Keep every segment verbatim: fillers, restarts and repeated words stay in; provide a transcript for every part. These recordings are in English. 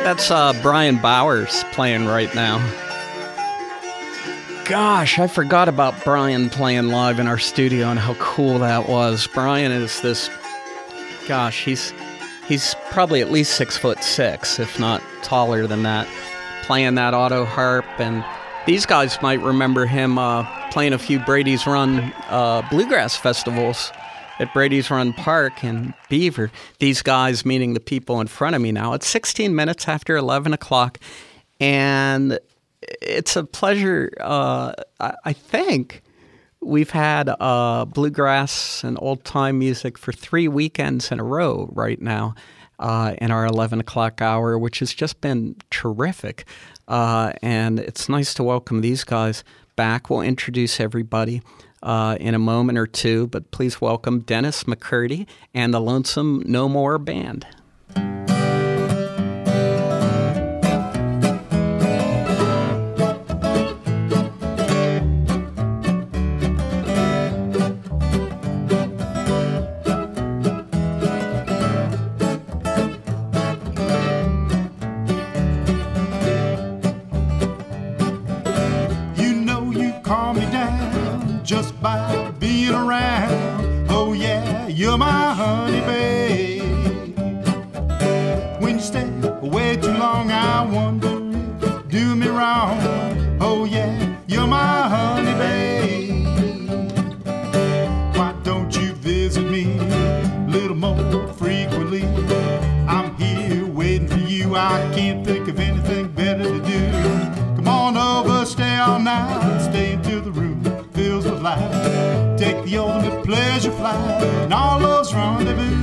That's uh, Brian Bowers playing right now. Gosh, I forgot about Brian playing live in our studio and how cool that was. Brian is this, gosh, he's he's probably at least six foot six, if not taller than that, playing that auto harp. And these guys might remember him uh, playing a few Brady's Run uh, bluegrass festivals at Brady's Run Park in Beaver. These guys, meaning the people in front of me now. It's sixteen minutes after eleven o'clock, and it's a pleasure. Uh, I, I think we've had uh, bluegrass and old-time music for three weekends in a row right now uh, in our eleven o'clock hour, which has just been terrific. Uh, and it's nice to welcome these guys back. We'll introduce everybody uh, in a moment or two, but please welcome Dennis McCurdy and the Lonesome No More Band. Just by being around, oh yeah, you're my honey babe. When you stay away too long, I wonder if you do me wrong. Oh yeah, you're my honey babe. Why don't you visit me a little more frequently? I'm here waiting for you. I can't think of anything better to do. Come on over, stay all night, stay until the room fills with light. Take the ultimate pleasure flight and all love's rendezvous.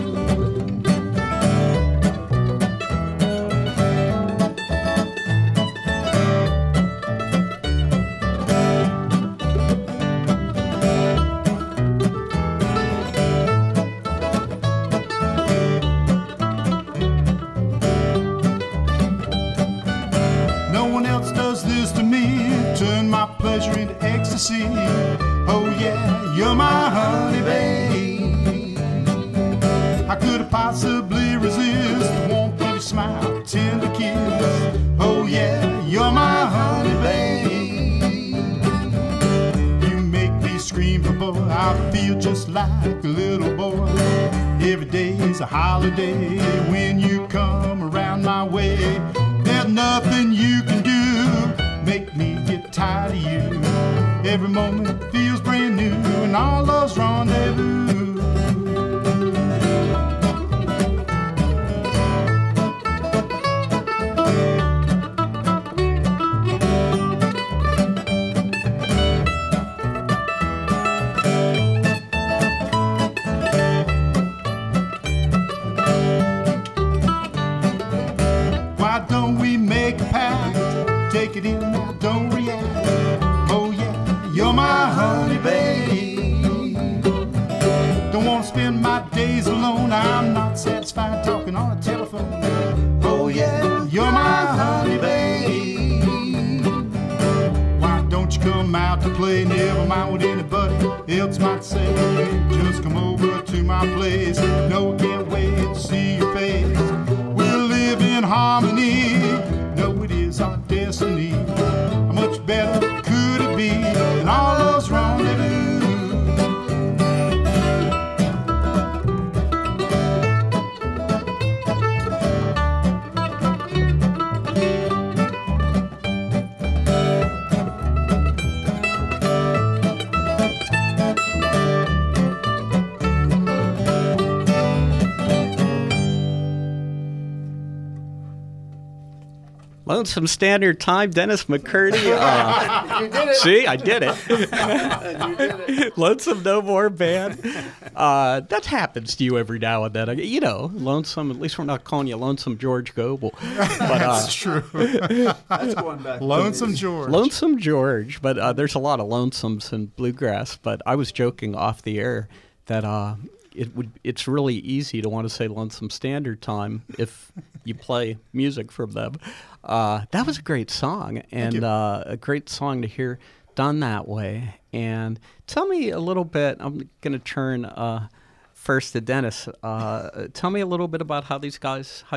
No one else does this to me. Turn my pleasure into ecstasy. Oh yeah, you're my honey babe. How could I possibly resist the warmth of your smile, tender kiss? Oh yeah, you're my honey babe. You make me scream for boy, I feel just like a little boy. Every day is a holiday when you come around my way. There's nothing you can do, make me get tired of you. Every moment feels brand new and all love's rendezvous. Why don't we make a pact? Take it in now, don't react. Oh yeah, you're my honey babe. Don't want to spend my days alone. I'm not satisfied talking on a telephone. Oh yeah, you're my honey babe. Why don't you come out to play? Never mind what anybody else might say. Just come over to my place. No, I can't wait to see your face. We'll live in harmony. No, it is our destiny. How much better could it be than all those rendezvous? Lonesome Standard Time, Dennis McCurdy. Uh, You did it. see, I did it. You did it. Lonesome No More Band. Uh, that happens to you every now and then. You know, Lonesome, at least we're not calling you Lonesome George Goebel. But, uh, That's true. That's going back. Lonesome George. Lonesome George. But uh, there's a lot of lonesomes in bluegrass. But I was joking off the air that uh, it would. It's really easy to want to say Lonesome Standard Time if you play music from them. Uh, that was a great song, and uh, a great song to hear done that way. And tell me a little bit, I'm going to turn uh, first to Dennis. Uh, tell me a little bit about how these guys, how you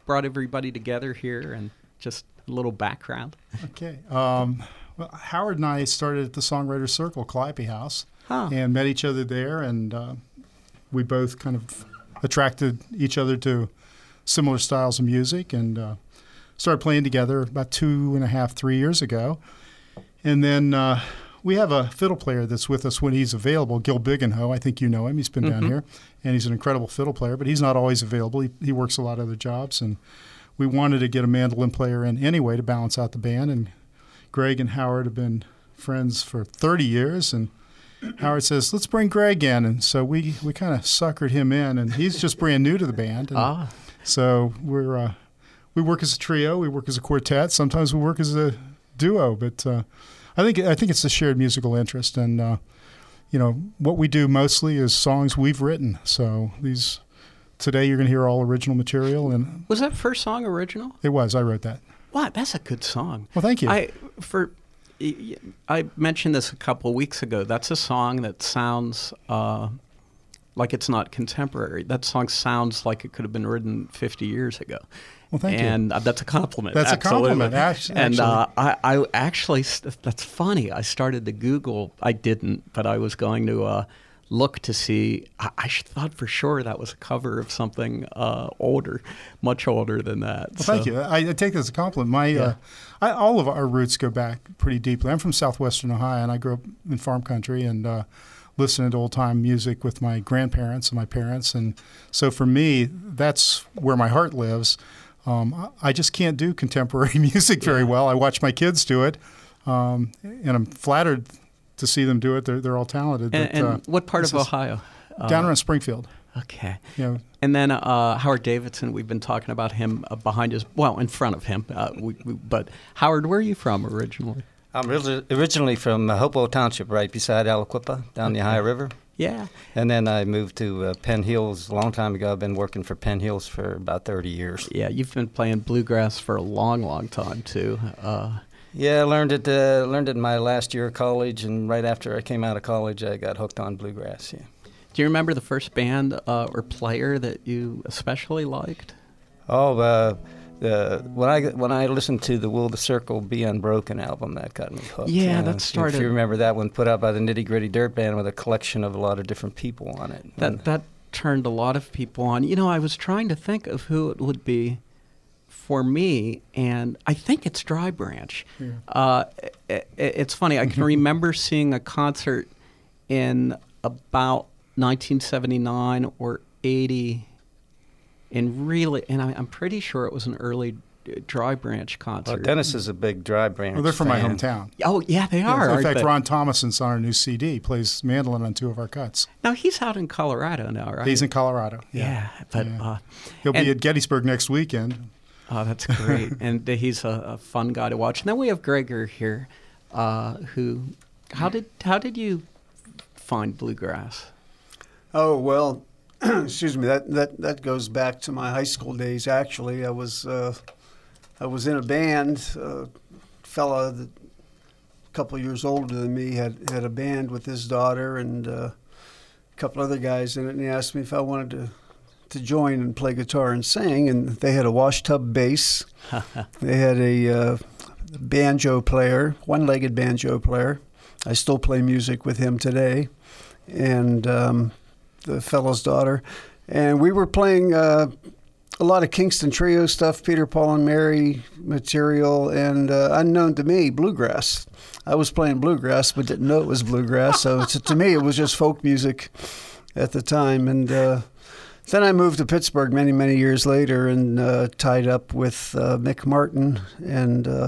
brought everybody together here and just a little background. Okay. Um, well, Howard and I started at the Songwriters Circle, Calliope House, huh. and met each other there, and uh, we both kind of attracted each other to similar styles of music, and uh, started playing together about two and a half, three years ago. And then uh, we have a fiddle player that's with us when he's available, Gil Bigenho. I think you know him. He's been mm-hmm. down here, and he's an incredible fiddle player, but he's not always available. He, he works a lot of other jobs, and we wanted to get a mandolin player in anyway to balance out the band. And Greg and Howard have been friends for thirty years, and Howard says, let's bring Greg in. And so we, we kind of suckered him in, and he's just brand new to the band. And ah. So we're uh, we work as a trio, we work as a quartet, sometimes we work as a duo, but uh, I think I think it's a shared musical interest, and uh, you know what we do mostly is songs we've written. So these today you're going to hear all original material. And was that first song original? It was. I wrote that. Wow, that's a good song. Well, thank you. I for I mentioned this a couple of weeks ago. That's a song that sounds uh, like it's not contemporary. That song sounds like it could have been written fifty years ago. Well, thank and, you. And uh, that's a compliment. That's absolutely. a compliment, actually. And uh, I, I actually, that's funny. I started to Google. I didn't, but I was going to uh, look to see. I, I thought for sure that was a cover of something uh, older, much older than that. Well, so. Thank you. I, I take this as a compliment. My, yeah. uh, I, all of our roots go back pretty deeply. I'm from southwestern Ohio, and I grew up in farm country and uh, listening to old-time music with my grandparents and my parents. And so for me, that's where my heart lives. Um, I just can't do contemporary music very yeah. well. I watch my kids do it, um, and I'm flattered to see them do it. They're they're all talented. And, but, and uh, what part of Ohio? Down uh, around Springfield. Okay. Yeah. And then uh, Howard Davidson, we've been talking about him uh, behind his, well, in front of him. Uh, we, we, but Howard, where are you from originally? I'm originally from uh, Hopewell Township, right beside Aliquippa, down okay. the Ohio River. Yeah. And then I moved to uh, Penn Hills a long time ago. I've been working for Penn Hills for about thirty years. Yeah, you've been playing bluegrass for a long, long time, too. Uh, yeah, I learned it, uh, learned it in my last year of college, and right after I came out of college, I got hooked on bluegrass, yeah. Do you remember the first band uh, or player that you especially liked? Oh, uh, uh, when I when I listened to the Will the Circle Be Unbroken album, that got me hooked. Yeah, uh, that started. If you remember that one, put out by the Nitty Gritty Dirt Band with a collection of a lot of different people on it. That and, that turned a lot of people on. You know, I was trying to think of who it would be for me, and I think it's Dry Branch. Yeah. Uh, it, it's funny. I can remember seeing a concert in about nineteen seventy-nine or eighty. And really, and I, I'm pretty sure it was an early Dry Branch concert. Well, Dennis is a big Dry Branch Well, they're from fan. my hometown. Oh, yeah, they are. Yeah, in fact, they? Ron Thomason's on our new C D. He plays mandolin on two of our cuts. Now, he's out in Colorado now, right? He's in Colorado. Yeah, yeah but yeah. Uh, he'll and, be at Gettysburg next weekend. Oh, that's great. And he's a, a fun guy to watch. And then we have Gregor here, uh, who, how did how did you find bluegrass? Oh, well, excuse me. That, that that goes back to my high school days. Actually, I was uh, I was in a band. A fella that a couple of years older than me had had a band with his daughter and uh, a couple other guys in it. And he asked me if I wanted to to join and play guitar and sing. And they had a washtub bass. They had a uh, banjo player, one-legged banjo player. I still play music with him today. And um, the fellow's daughter, and we were playing uh, a lot of Kingston Trio stuff, Peter, Paul, and Mary material, and uh, unknown to me, bluegrass. I was playing bluegrass, but didn't know it was bluegrass, so to, to me it was just folk music at the time. And uh, then I moved to Pittsburgh many, many years later and uh, tied up with uh, Mick Martin and uh,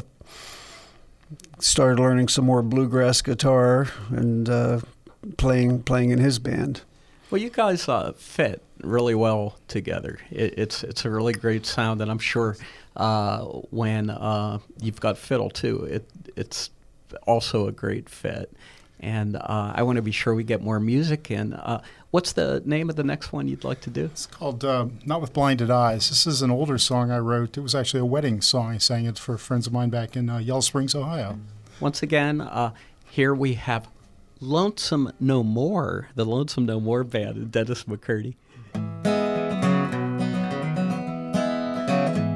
started learning some more bluegrass guitar and uh, playing playing in his band. Well, you guys uh, fit really well together. It, it's it's a really great sound, and I'm sure uh, when uh, you've got fiddle too, it it's also a great fit. And uh, I want to be sure we get more music. And uh, what's the name of the next one you'd like to do? It's called uh, Not With Blinded Eyes. This is an older song I wrote. It was actually a wedding song. I sang it for friends of mine back in uh, Yellow Springs, Ohio. Once again, uh, here we have Lonesome No More, the Lonesome No More band, and Dennis McCurdy.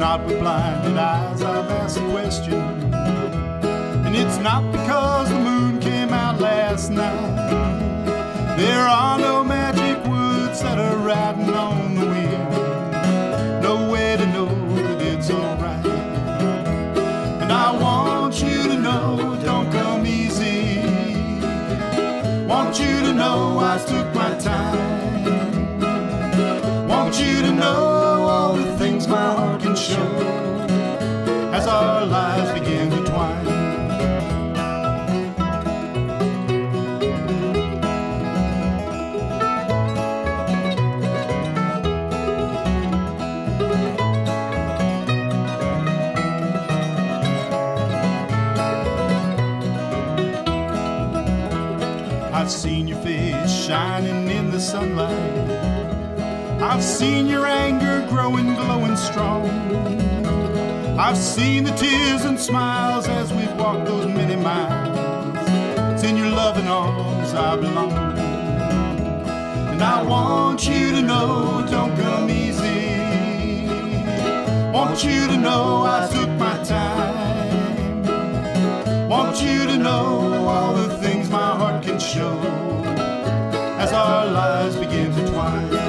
not with blinded eyes I've asked the question. And it's not because the moon came out last night. There are no magic words that are riding on the wind. No way to know that it's alright. And I want you to know, don't come easy. Want you to know I took my time. Want you to know all the things my heart can show as our lives begin to twine. I've seen your face shining in the sunlight. I've seen your anger growing, glowing strong. I've seen the tears and smiles as we've walked those many miles. It's in your loving arms I belong. And I want you to know, don't come easy. Want you to know I took my time. Want you to know all the things my heart can show as our lives begin to twine.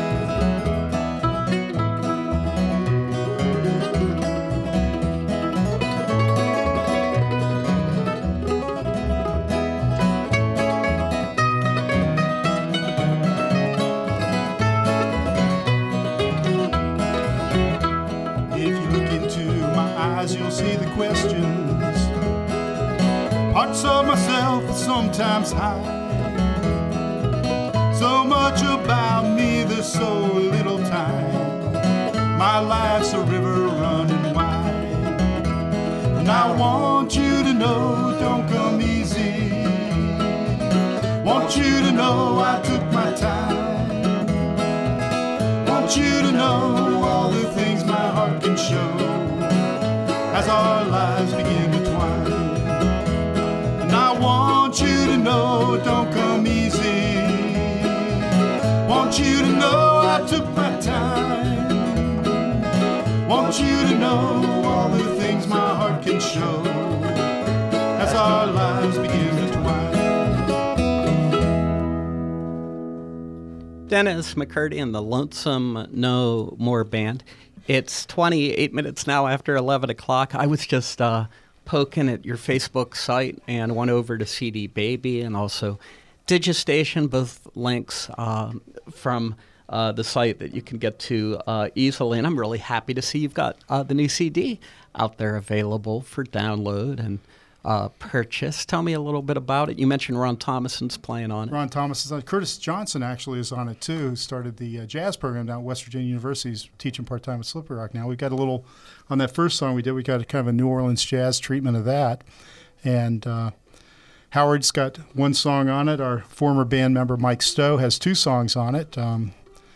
You'll see the questions, parts of myself that sometimes hide. So much about me, there's so little time. My life's a river running wide. And I want you to know, don't come easy. Want you to know I took my time. Want you to know all the things my heart can show as our lives begin to twine. And I want you to know, don't come easy. Want you to know I took my time. Want you to know all the things my heart can show as our lives begin to twine. Dennis McCurdy and the Lonesome No More Band. It's twenty-eight minutes now after eleven o'clock. I was just uh, poking at your Facebook site and went over to C D Baby and also Digistation, both links uh, from uh, the site that you can get to uh, easily. And I'm really happy to see you've got uh, the new C D out there available for download and uh, purchase. Tell me a little bit about it. You mentioned Ron Thomason's playing on it. Ron Thomas is on it. Curtis Johnson actually is on it too, who started the uh, jazz program down at West Virginia University. He's teaching part-time at Slippery Rock now. We got a little, on that first song we did, we got a kind of a New Orleans jazz treatment of that. And uh, Howard's got one song on it. Our former band member Mike Stowe has two songs on it. Um,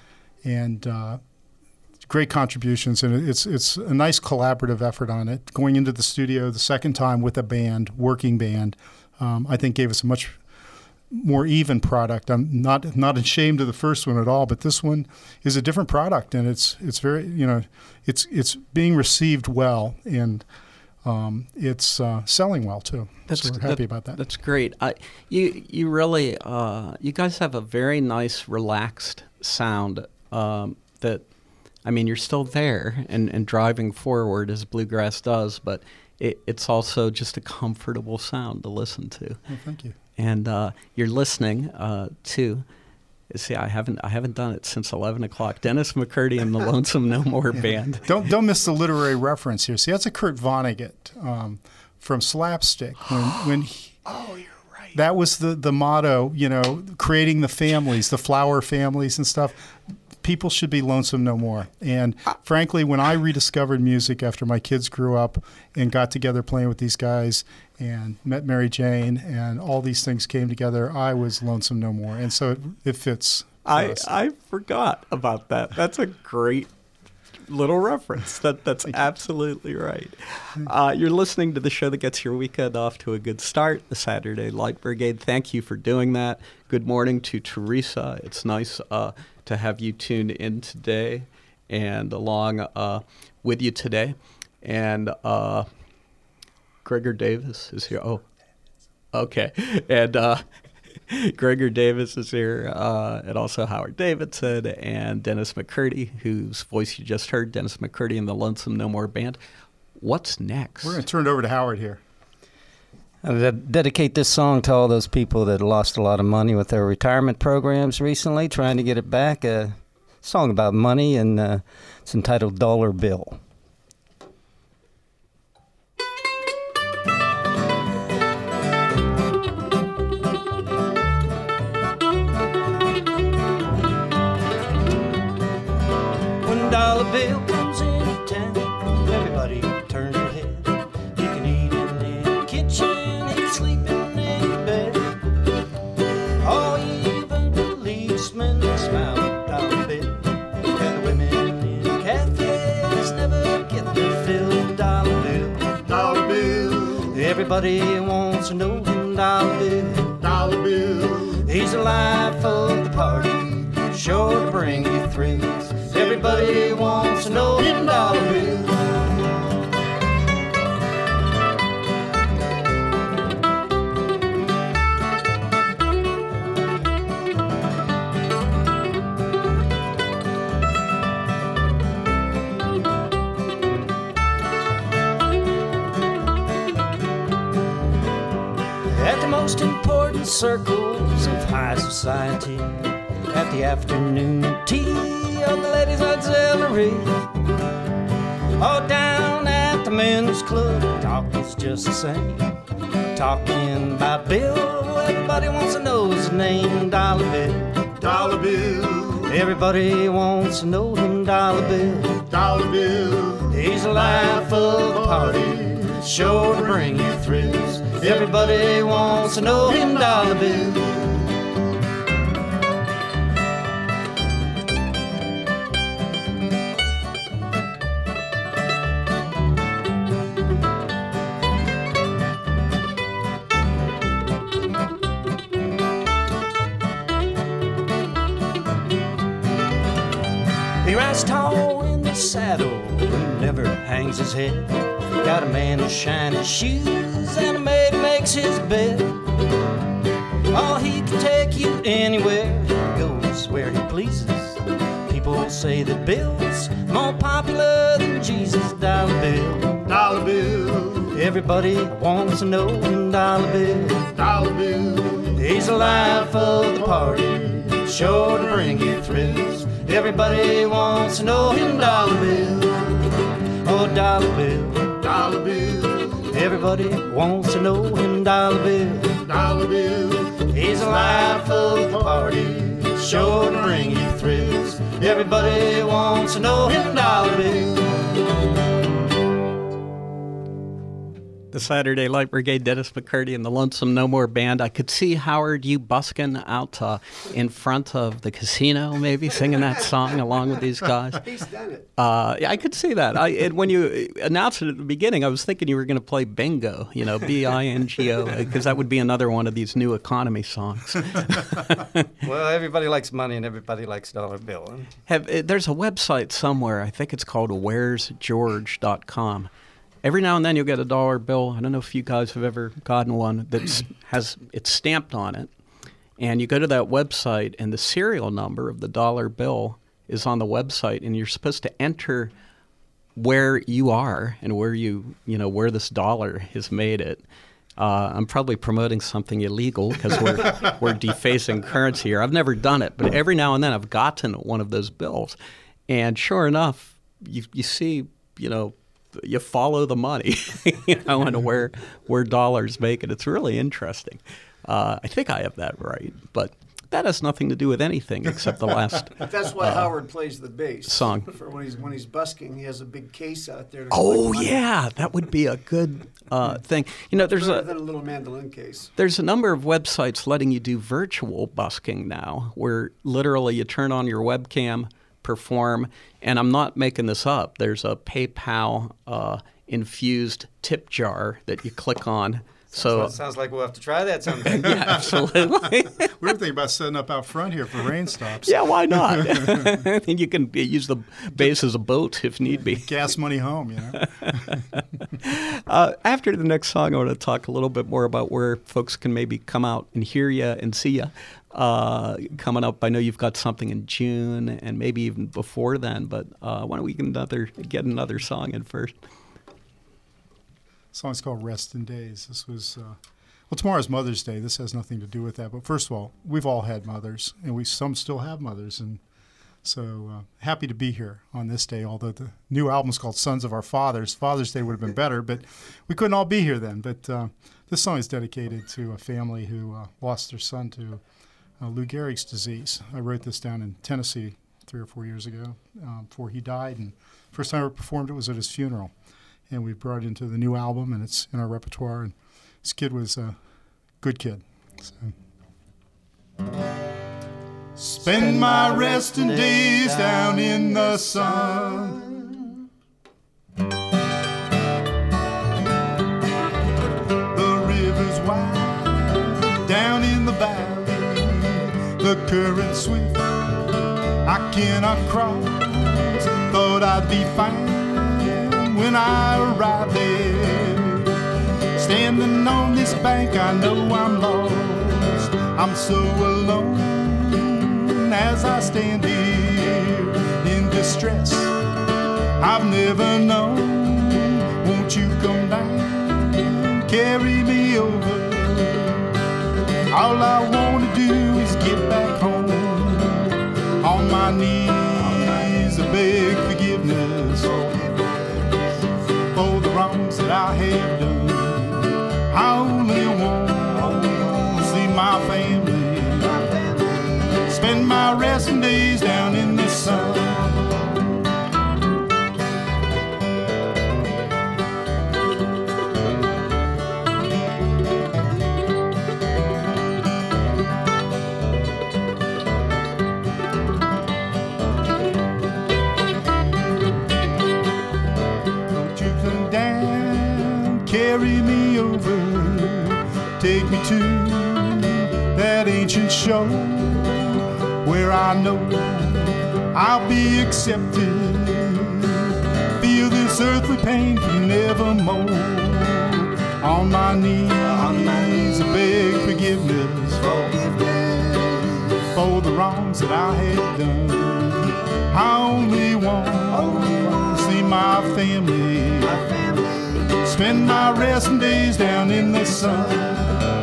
and uh, great contributions, and it's it's a nice collaborative effort on it. Going into the studio the second time with a band, working band, um, I think gave us a much more even product. I'm not not ashamed of the first one at all, but this one is a different product, and it's it's very you know it's it's being received well, and um, it's uh, selling well too. That's, so we're happy that, about that. That's great. I, you you really uh, you guys have a very nice relaxed sound um, that. I mean, you're still there and, and driving forward as bluegrass does, but it, it's also just a comfortable sound to listen to. Well, thank you. And uh, you're listening uh, to, see, I haven't I haven't done it since eleven o'clock. Dennis McCurdy and the Lonesome No More yeah. Band. Don't don't miss the literary reference here. See, that's a Kurt Vonnegut um, from Slapstick. When when he, oh, you're right. That was the the motto. You know, creating the families, the flower families and stuff. People should be lonesome no more. And frankly, when I rediscovered music after my kids grew up and got together playing with these guys and met Mary Jane and all these things came together, I was lonesome no more. And so it, it fits. I, I forgot about that. That's a great little reference. That That's absolutely right. Uh, you're listening to the show that gets your weekend off to a good start, the Saturday Light Brigade. Thank you for doing that. Good morning to Teresa. It's nice uh, to have you tuned in today and along uh, with you today. And uh, Gregor Davis is here. Oh, okay. And uh, Gregor Davis is here, uh, and also Howard Davidson and Dennis McCurdy, whose voice you just heard, Dennis McCurdy and the Lonesome No More Band. What's next? We're going to turn it over to Howard here. I dedicate this song to all those people that lost a lot of money with their retirement programs recently, trying to get it back. A song about money, and uh, it's entitled Dollar Bill. When dollar bill comes into town, everybody turns their head. You can eat in the kitchen, he can sleep in the bed. Oh, even policemen smile at dollar bill. And the women in cafes never get their fill. Dollar bill, Dollar bill, everybody wants to know him. Dollar bill, dollar bill, he's the life of the party, sure to bring you thrills. Everybody wants to know him. Dollar bill. At the most important circles of high society, at the afternoon tea of the ladies' auxiliary, or down at the men's club, talk is just the same. Talking about Bill, everybody wants to know his name. Dollar Bill, dollar bill, everybody wants to know him. Dollar Bill, dollar bill, he's the life of the party, sure to bring you thrills. Everybody wants to know him. Dollar Bill. He rides tall in the saddle and never hangs his head. Got a man who shines his shoes and a maid makes his bed. Oh, he can take you anywhere, he goes where he pleases. People say that Bill's more popular than Jesus. Dollar Bill, dollar bill, everybody wants to know him. Dollar Bill, dollar bill, he's the life of the party, sure to bring you thrills. Everybody wants to know him. Dollar Bill, oh dollar bill, dollar bill, everybody wants to know him. Dollar Bill, dollar bill, he's the life of the party, sure to bring you thrills. Everybody wants to know him. Dollar Bill. The Saturday Light Brigade, Dennis McCurdy and the Lonesome No More Band. I could see, Howard, you busking out uh, in front of the casino, maybe singing that song along with these guys. He's done it. Uh, yeah, I could see that. I, and when you announced it at the beginning, I was thinking you were going to play Bingo, you know, B I N G O, because that would be another one of these new economy songs. Well, everybody likes money and everybody likes dollar bill. Have, there's a website somewhere, I think it's called where's george dot com. Every now and then you'll get a dollar bill. I don't know if you guys have ever gotten one that has it's stamped on it. And you go to that website, and the serial number of the dollar bill is on the website, and you're supposed to enter where you are and where you, you know, where this dollar has made it. Uh, I'm probably promoting something illegal because we're we're defacing currency here. I've never done it, but every now and then I've gotten one of those bills, and sure enough, you you see, you know, you follow the money, you know, and where where dollars make it. It's really interesting. Uh, I think I have that right, but that has nothing to do with anything except the last. That's why uh, Howard plays the bass song. For when he's when he's busking, he has a big case out there. To Oh collect money. yeah, that would be a good uh, thing. You know, there's Better a than a little mandolin case. there's a number of websites letting you do virtual busking now, where literally you turn on your webcam, perform, and I'm not making this up. There's a PayPal uh, infused tip jar that you click on So Sounds like we'll have to try that someday. yeah, absolutely. We were thinking about setting up out front here for rain stops. Yeah, why not? And you can use the base as a boat if need be. Gas money home, you know. Uh, after the next song, I want to talk a little bit more about where folks can maybe come out and hear you and see you. Uh, coming up, I know you've got something in June and maybe even before then, but uh, why don't we get another, get another song in first? The song's called Rest in Days. This was, uh, well, tomorrow's Mother's Day. This has nothing to do with that. But first of all, we've all had mothers, and we some still have mothers. And so uh, happy to be here on this day, although the new album's called Sons of Our Fathers. Father's Day would have been better, but we couldn't all be here then. But uh, this song is dedicated to a family who uh, lost their son to uh, Lou Gehrig's disease. I wrote this down in Tennessee three or four years ago um, before he died. And first time I performed it was at his funeral. And we brought it into the new album, and it's in our repertoire. And this kid was a good kid. So. Spend my resting days down in the sun. The river's wide down in the valley. The current swift, I cannot cross. Thought I'd be fine when I arrived there. Standing on this bank, I know I'm lost. I'm so alone as I stand here in distress. I've never known. Won't you come down, carry me over? All I want to do is get back home. On my knees, I beg forgiveness for the wrongs that I have done. I only want to see my family, spend my resting days down in the sun. Carry me over, take me to that ancient shore where I know I'll be accepted. Feel this earthly pain for nevermore. On my knees, on my knees, I beg forgiveness, forgiveness for the wrongs that I have done. I only want to see my family, my family. Spend my resting days down in the sun.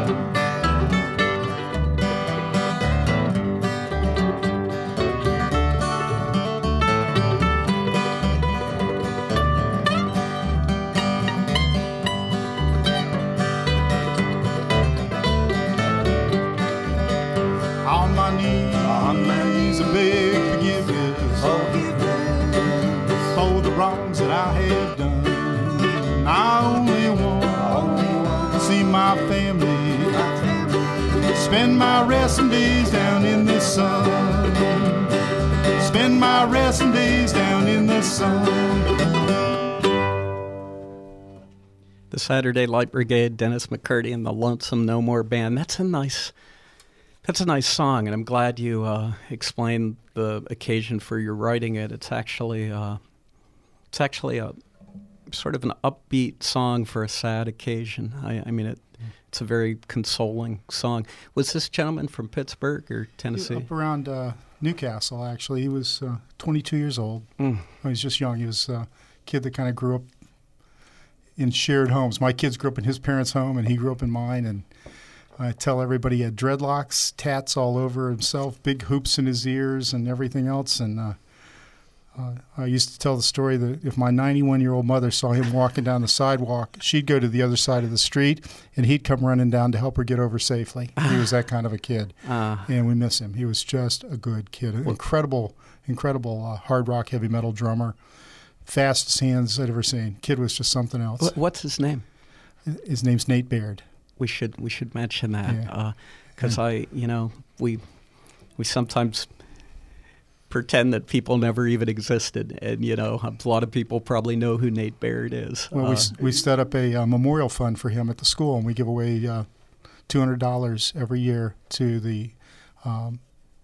On my knees, on my knees, I beg forgiveness, forgiveness for the wrongs that I have done. I only want, only want to see my family, my family. Spend my resting days down in the sun. Spend my resting days down in the sun. The Saturday Light Brigade, Dennis McCurdy and the Lonesome No More Band. That's a nice, that's a nice song, and I'm glad you uh, explained the occasion for your writing it. It's actually, uh, it's actually a sort of an upbeat song for a sad occasion. I, I mean, it, it's a very consoling song. Was this gentleman from Pittsburgh or Tennessee? Up around uh, Newcastle, actually. He was uh, twenty-two years old. Mm. He was just young. He was a kid that kind of grew up in shared homes. My kids grew up in his parents' home, and he grew up in mine. And I tell everybody he had dreadlocks, tats all over himself, big hoops in his ears, and everything else. And uh, Uh, I used to tell the story that if my ninety-one-year-old mother saw him walking down the sidewalk, she'd go to the other side of the street, and he'd come running down to help her get over safely. He was that kind of a kid, Uh, and we miss him. He was just a good kid, an incredible, incredible uh, hard rock, heavy metal drummer, fastest hands I'd ever seen. Kid was just something else. wh- what's his name? His name's Nate Baird. We should we should mention that Yeah. because Yeah. I you know we we sometimes pretend that people never even existed. And, you know, a lot of people probably know who Nate Baird is. Well, Uh, we, s- we set up a uh, memorial fund for him at the school, and we give away uh, two hundred dollars every year to the um,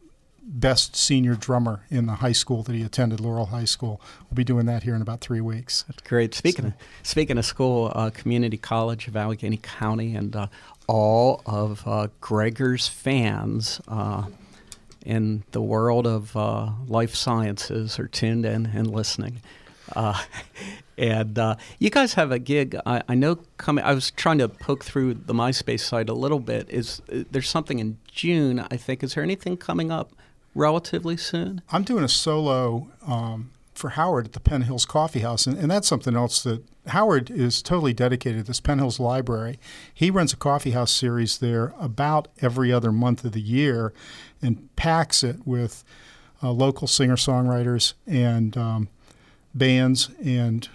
best senior drummer in the high school that he attended, Laurel High School. We'll be doing that here in about three weeks. That's great. Speaking So- of speaking of school, uh, Community College of Allegheny County, and uh, all of uh, Gregor's fans uh, in the world of uh, life sciences are tuned in and listening. Uh, and uh, you guys have a gig. I, I know coming. I was trying to poke through the MySpace site a little bit. Is uh, there's something in June? I think. Is there anything coming up relatively soon? I'm doing a solo um, for Howard at the Penn Hills Coffee House, and, and that's something else that Howard is totally dedicated to this Penn Hills Library. He runs a coffee house series there about every other month of the year and packs it with uh, local singer-songwriters and um, bands and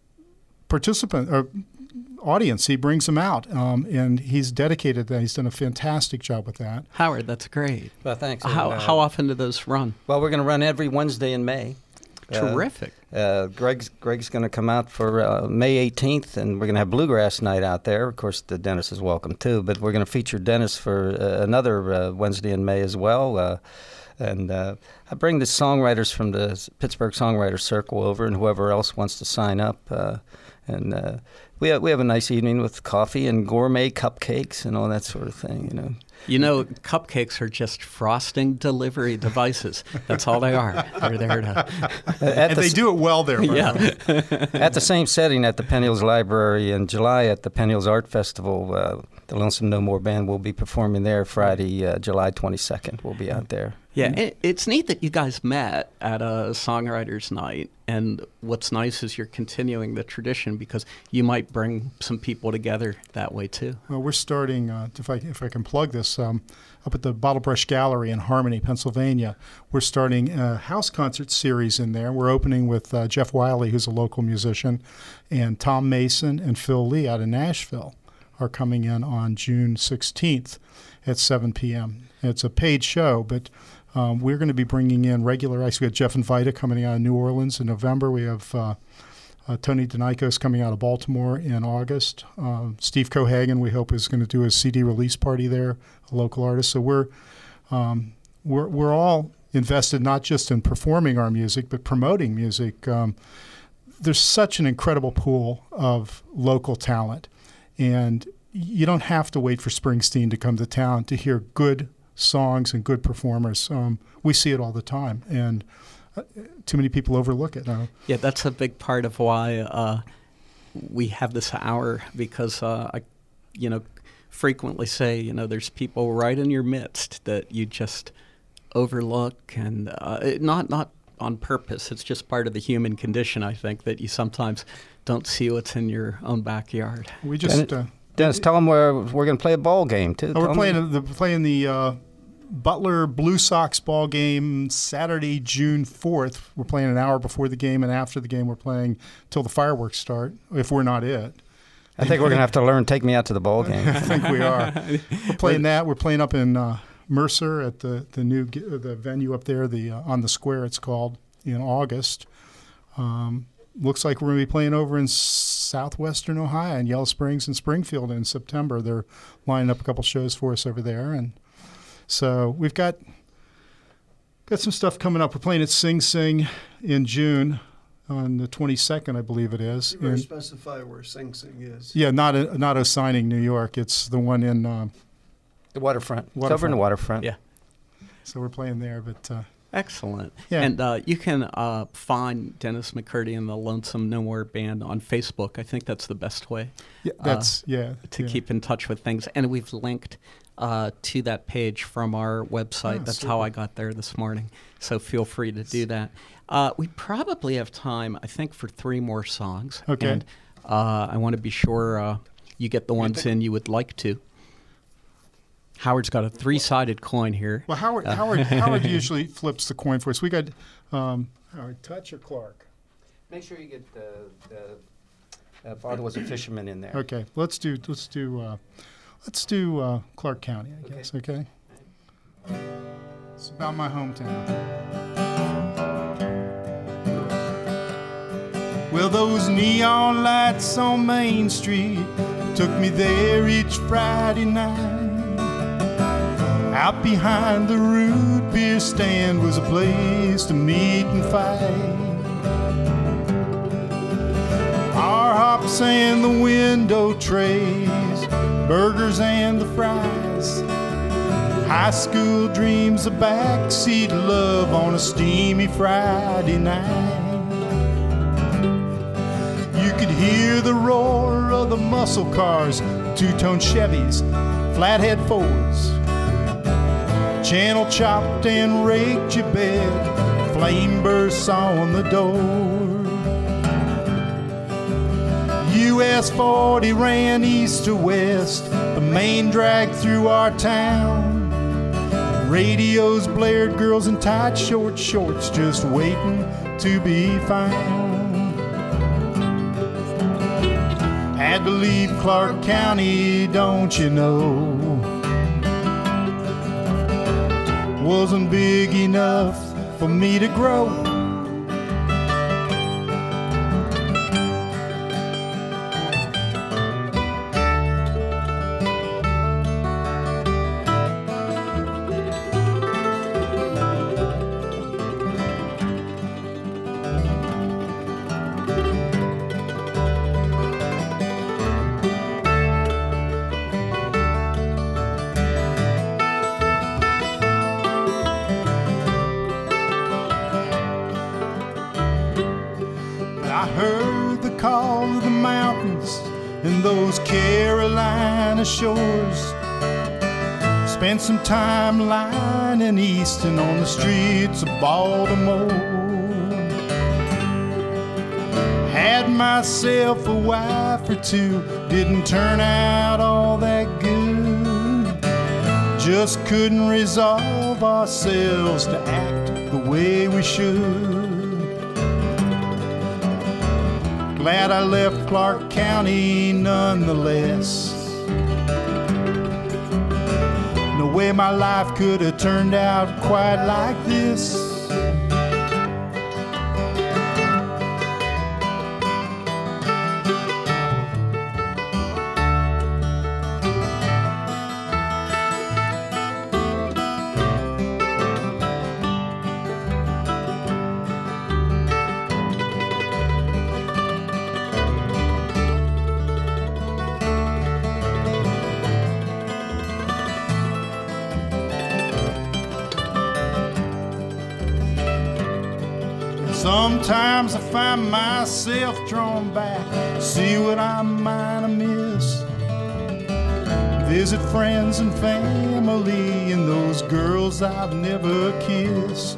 participant or audience. He brings them out, um, and he's dedicated to that. He's done a fantastic job with that. Howard, that's great. Well, thanks. How And, uh, how often do those run? Well, we're going to run every Wednesday in May. Uh, Terrific. Uh, Greg's Greg's going to come out for uh, May eighteenth, and we're going to have Bluegrass Night out there. Of course, the Dennis is welcome too, but we're going to feature Dennis for uh, another uh, Wednesday in May as well. Uh, and uh, I bring the songwriters from the Pittsburgh Songwriters Circle over, and whoever else wants to sign up. Uh, and uh, we have, we have a nice evening with coffee and gourmet cupcakes and all that sort of thing. You know. You know, cupcakes are just frosting delivery devices. That's all they are. They're there to. At And the they s- do it well there. by the way. Yeah. At the same setting at the Penn Hills Library in July at the Penn Hills Art Festival, uh, the Lonesome No More Band will be performing there Friday, uh, July twenty-second. We'll be out there. Yeah, it, it's neat that you guys met at a songwriters night, and what's nice is you're continuing the tradition because you might bring some people together that way too. Well, we're starting, uh, if I if I can plug this, um, up at the Bottle Brush Gallery in Harmony, Pennsylvania. We're starting a house concert series in there. We're opening with uh, Jeff Wiley, who's a local musician, and Tom Mason and Phil Lee out of Nashville are coming in on June sixteenth at seven p.m. It's a paid show, but um, we're going to be bringing in regular acts. We got Jeff and Vita coming out of New Orleans in November. We have uh, uh, Tony DeNikos coming out of Baltimore in August. Um, Steve Cohagen, we hope, is going to do a C D release party there, a local artist. So we're um, we're we're all invested not just in performing our music, but promoting music. Um, there's such an incredible pool of local talent, and you don't have to wait for Springsteen to come to town to hear good songs and good performers. Um, we see it all the time, and uh, too many people overlook it. Uh, Yeah, that's a big part of why uh, we have this hour because uh, I, you know, frequently say, you know, there's people right in your midst that you just overlook, and uh, it, not not on purpose. It's just part of the human condition, I think, that you sometimes don't see what's in your own backyard. we just uh, Dennis, tell them we're, we're going to play a ball game, too. oh, Tell we're 'em- playing the playing the uh, Butler Blue Sox ball game Saturday, June fourth. We're playing an hour before the game, and after the game, we're playing till the fireworks start. If we're not it. I think we're going to have to learn Take Me Out to the Ball Game. I think we are. We're playing that. We're playing up in uh, Mercer at the the new g- uh, the venue up there, the uh, on the square. It's called in August. Um, looks like we're going to be playing over in southwestern Ohio, in Yellow Springs and Springfield in September. They're lining up a couple shows for us over there, and so we've got got some stuff coming up. We're playing at Sing Sing in June on the twenty-second, I believe it is. You better And- specify where Sing Sing is. yeah, not a, not Ossining, New York. It's the one in. Um, The waterfront. It's over in Waterfront. the waterfront. Yeah. so we're playing there, but. Uh, Excellent. Yeah. And uh, you can uh, find Dennis McCurdy and the Lonesome No More Band on Facebook. I think that's the best way Yeah, that's yeah. to yeah. keep in touch with things. And we've linked uh, to that page from our website. Oh, That's super. how I got there this morning. So feel free to do that. Uh, we probably have time, I think, for three more songs. Okay. And uh, I want to be sure uh, you get the ones in you would like to. Howard's got a three-sided coin here. Well, Howard Howard Howard usually flips the coin for us. We got um, Howard Touch or Clark. Make sure you get the, the uh, Father was a fisherman in there. Okay, let's do let's do uh, let's do uh, Clark County, I guess. Okay. It's about my hometown. Well, those neon lights on Main Street took me there each Friday night. Out behind the root beer stand was a place to meet and fight. Our hops and the window trays, burgers and the fries, high school dreams of backseat love on a steamy Friday night. You could hear the roar of the muscle cars, two-tone Chevys, flathead Fords, channel chopped and raked your bed, flame bursts on the door. U S forty ran east to west, the main drag through our town. Radios blared, girls in tight short shorts just waiting to be found. Had to leave Clark County, don't you know? Wasn't big enough for me to grow. I heard the call of the mountains and those Carolina shores. Spent some time lining east and on the streets of Baltimore. Had myself a wife or two, didn't turn out all that good. Just couldn't resolve ourselves to act the way we should. Glad I left Clark County nonetheless. No way my life could have turned out quite like this. Sometimes I find myself drawn back, see what I might have missed. Visit friends and family and those girls I've never kissed.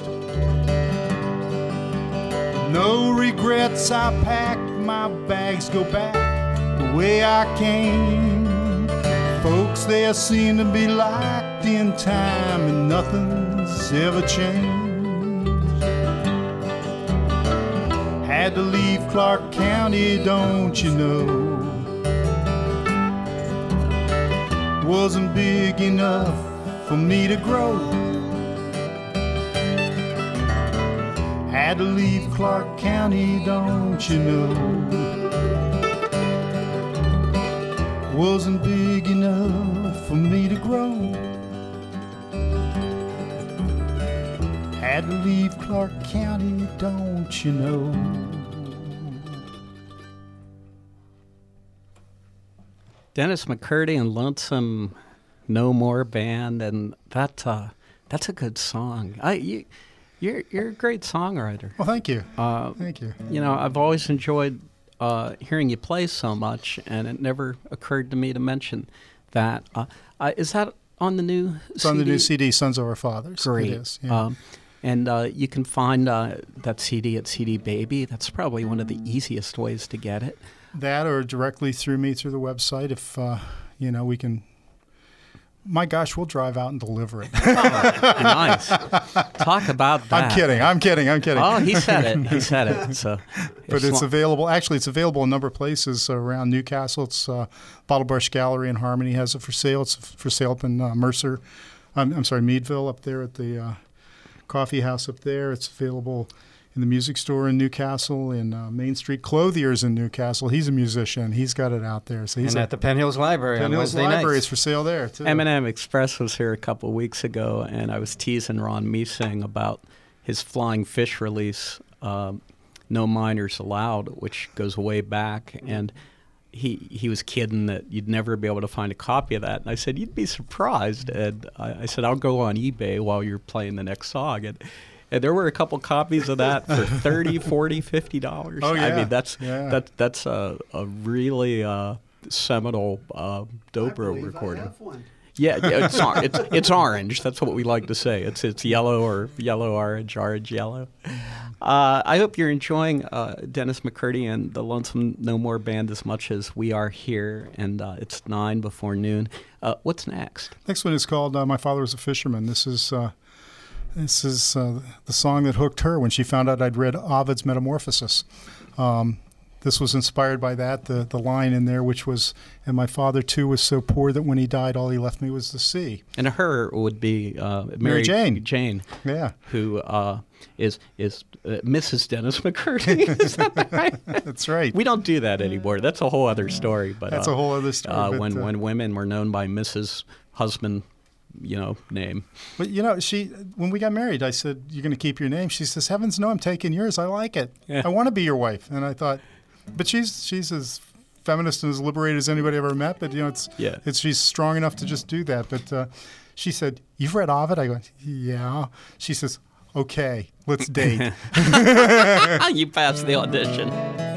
No regrets, I pack my bags, go back the way I came. Folks there seem to be locked in time and nothing's ever changed. Had to leave Clark County, don't you know? Wasn't big enough for me to grow. Had to leave Clark County, don't you know? Wasn't big enough for me to grow. Had to leave Clark County, don't you know? Dennis McCurdy and Lonesome No More Band, and that uh, that's a good song. I you you're you're a great songwriter. Well, thank you. Uh, thank you. You know, I've always enjoyed uh, hearing you play so much, and it never occurred to me to mention that. Uh, uh, is that on the new It's C D? on the new C D, Sons of Our Fathers. Great. It is, yeah. Um, and uh, you can find uh, that C D at C D Baby. That's probably one of the easiest ways to get it. That or directly through me through the website if, uh, you know, we can. My gosh, we'll drive out and deliver it. Oh, nice. Talk about that. I'm kidding. I'm kidding. I'm kidding. Oh, he said it. He said it. So, But it's available. Actually, it's available in a number of places around Newcastle. It's uh, Bottle Brush Gallery in Harmony has it for sale. It's for sale up in uh, Mercer. Um, I'm sorry, Meadville up there at the uh, coffee house up there. It's available in the music store in Newcastle, in uh, Main Street Clothiers in Newcastle. He's a musician. He's got it out there. So he's and a, at the Penn Hills Library Penn on Hills Wednesday Library nights. is for sale there, too. M and M Express was here a couple of weeks ago, and I was teasing Ron Meesing about his Flying Fish release, um, No Minors Allowed, which goes way back. And he he was kidding that you'd never be able to find a copy of that. And I said, you'd be surprised. And I, I said, I'll go on eBay while you're playing the next song. And, and there were a couple copies of that for thirty, forty, fifty dollars. Oh, yeah. I mean, that's yeah. that, that's a, a really uh, seminal uh, dobro I recording. I have one. Yeah, yeah, it's, or, it's it's orange. That's what we like to say. It's it's yellow or yellow orange, orange yellow. Uh, I hope you're enjoying uh, Dennis McCurdy and the Lonesome No More Band as much as we are here. And uh, it's nine before noon. Uh, what's next? Next one is called uh, "My Father Was a Fisherman." This is uh, this is uh, the song that hooked her when she found out I'd read Ovid's Metamorphosis. Um, This was inspired by that, the, the line in there, which was, and my father, too, was so poor that when he died, all he left me was the sea. And her would be uh, Mary, Mary Jane. Jane, Yeah. who uh, is is uh, Missus Dennis McCurdy. Is that right? That's right. We don't do that anymore. That's a whole other story. But That's uh, a whole other story. Uh, but, when uh, when women were known by Missus Husband, you know, name. But, you know, she when we got married, I said, you're going to keep your name? She says, heavens no, I'm taking yours. I like it. Yeah. I want to be your wife. And I thought, but she's she's as feminist and as liberated as anybody I've ever met. But, you know, it's, Yeah. it's she's strong enough to just do that. But uh, she said, you've read Ovid? I go, yeah. She says, okay, let's date. You passed the audition.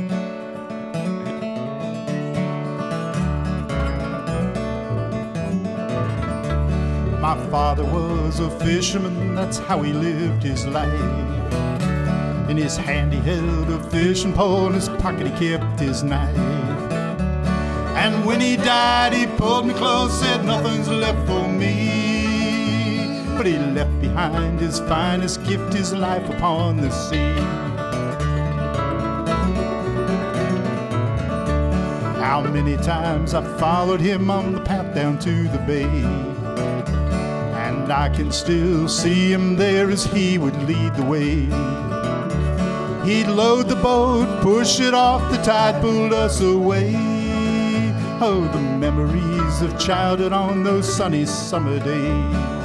My father was a fisherman, that's how he lived his life. In his hand he held a fishing pole, in his pocket he kept his knife. And when he died he pulled me close, said nothing's left for me. But he left behind his finest gift, his life upon the sea. How many times I followed him on the path down to the bay, and I can still see him there as he would lead the way. He'd load the boat, push it off, the tide pulled us away. Oh, the memories of childhood on those sunny summer days.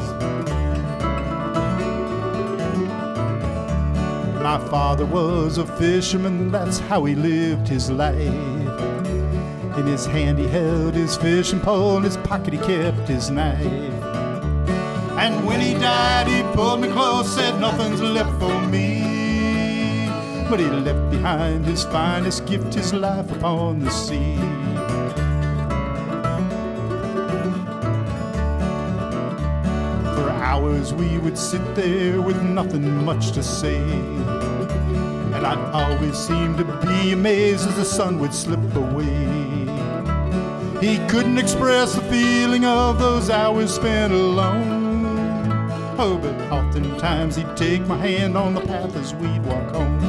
My father was a fisherman, that's how he lived his life. In his hand he held his fishing pole, in his pocket he kept his knife. And when he died he pulled me close, said nothing's left for me. But he left behind his finest gift, his life upon the sea. For hours we would sit there with nothing much to say, and I'd always seem to be amazed as the sun would slip away. He couldn't express the feeling of those hours spent alone. Oh, but oftentimes he'd take my hand on the path as we'd walk home.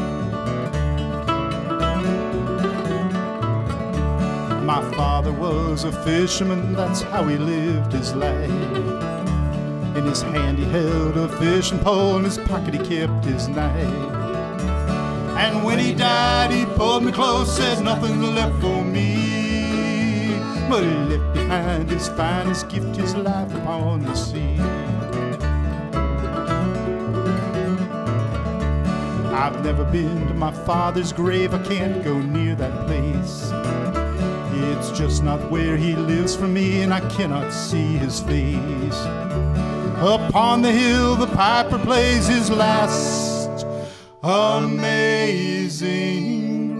My father was a fisherman, that's how he lived his life. In his hand he held a fishing pole, in his pocket he kept his knife. And when he died he pulled me close, said nothing's left for me. But he left behind his finest gift, his life upon the sea. I've never been to my father's grave, I can't go near that place. It's just not where he lives for me, and I cannot see his face. Upon the hill the piper plays his last amazing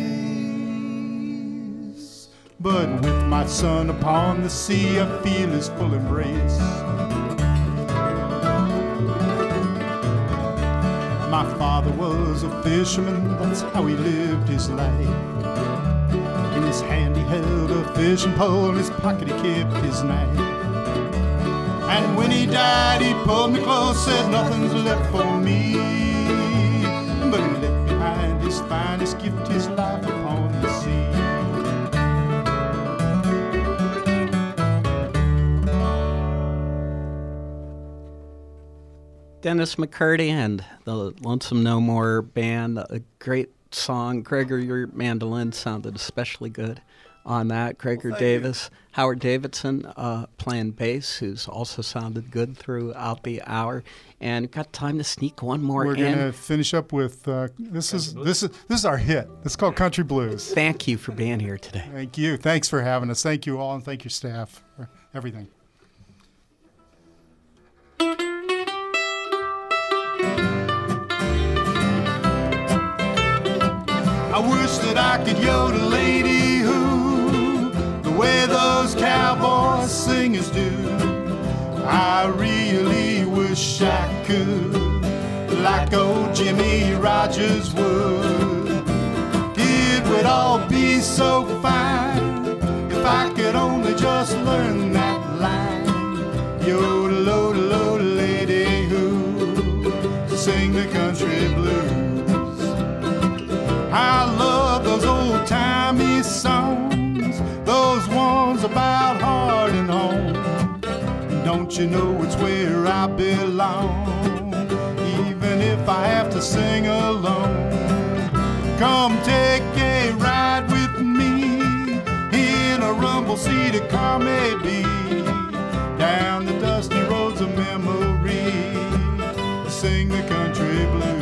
grace. But with my son upon the sea, I feel his full embrace. My father was a fisherman, that's how he lived his life. In his hand he held a fishing pole, in his pocket he kept his knife. And when he died he pulled me close, said nothing's left for me. But he left behind his finest gift, his life upon the sea. Dennis McCurdy and the Lonesome No More Band, a great song. Gregor, your mandolin sounded especially good on that. Gregor Well, Davis, you. Howard Davidson uh, playing bass, who's also sounded good throughout the hour. And got time to sneak one more We're in. going to finish up with uh, this is this is this is our hit. It's called Country Blues. Thank you for being here today. Thank you. Thanks for having us. Thank you all, and thank your staff for everything. I wish that I could yodel lady who, the way those cowboy singers do. I really wish I could, like old Jimmy Rogers would. It would all be so fine if I could only just learn that line. Yodel, yodel, yodel, lady who, sing the country blues. I love those old-timey songs, those ones about heart and home. And don't you know it's where I belong, even if I have to sing alone. Come take a ride with me in a rumble-seated car maybe, down the dusty roads of memory, sing the country blues.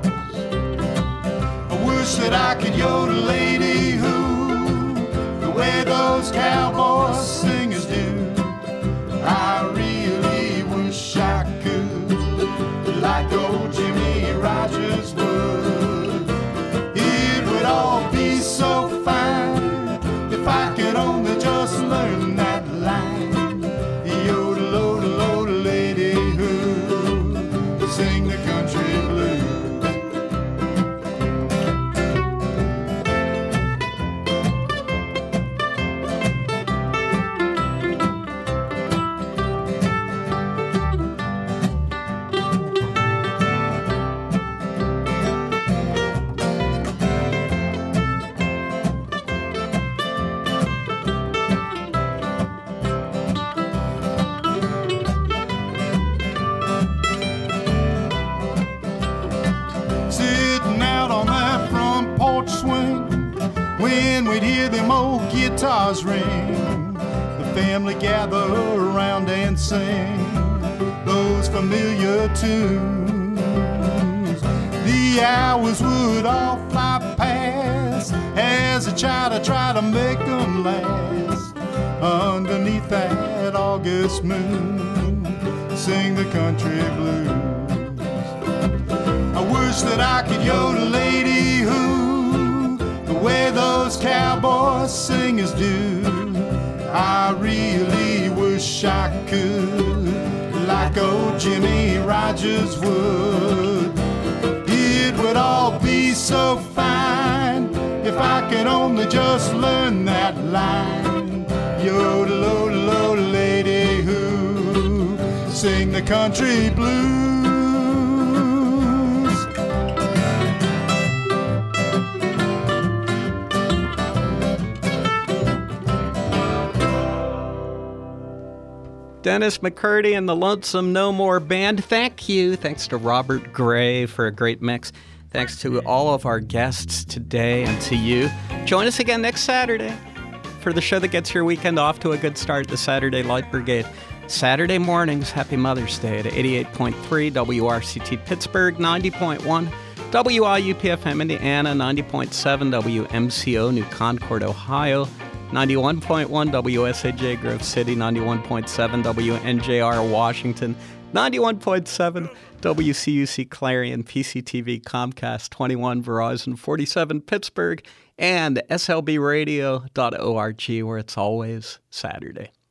Wish that I could yodel lady who, the way those cowboy singers do. I really wish I could, like old Jimmy Rogers would. It would all be so fine if I could only just learn that line. Yodel, yodel, yodel, lady who, sing the country blues. Guitars ring, the family gather around and sing those familiar tunes. The hours would all fly past as a child I try to make them last. Underneath that August moon, sing the country blues. I wish that I could yodel lady who, the way those cowboy singers do. I really wish I could, like old Jimmy Rogers would. It would all be so fine if I could only just learn that line. Yodel, yodel, yodel, lady who, sing the country blues. Dennis McCurdy and the Lonesome No More Band. Thank you. Thanks to Robert Gray for a great mix. Thanks to all of our guests today and to you. Join us again next Saturday for the show that gets your weekend off to a good start, the Saturday Light Brigade. Saturday mornings, happy Mother's Day at eighty-eight point three W R C T Pittsburgh, ninety point one W I U P F M Indiana, ninety point seven W M C O New Concord, Ohio, ninety-one point one W S A J Grove City, ninety-one point seven W N J R Washington, ninety-one point seven W C U C Clarion, P C T V, Comcast, twenty-one Verizon, forty-seven Pittsburgh, and S L B radio dot org, where it's always Saturday.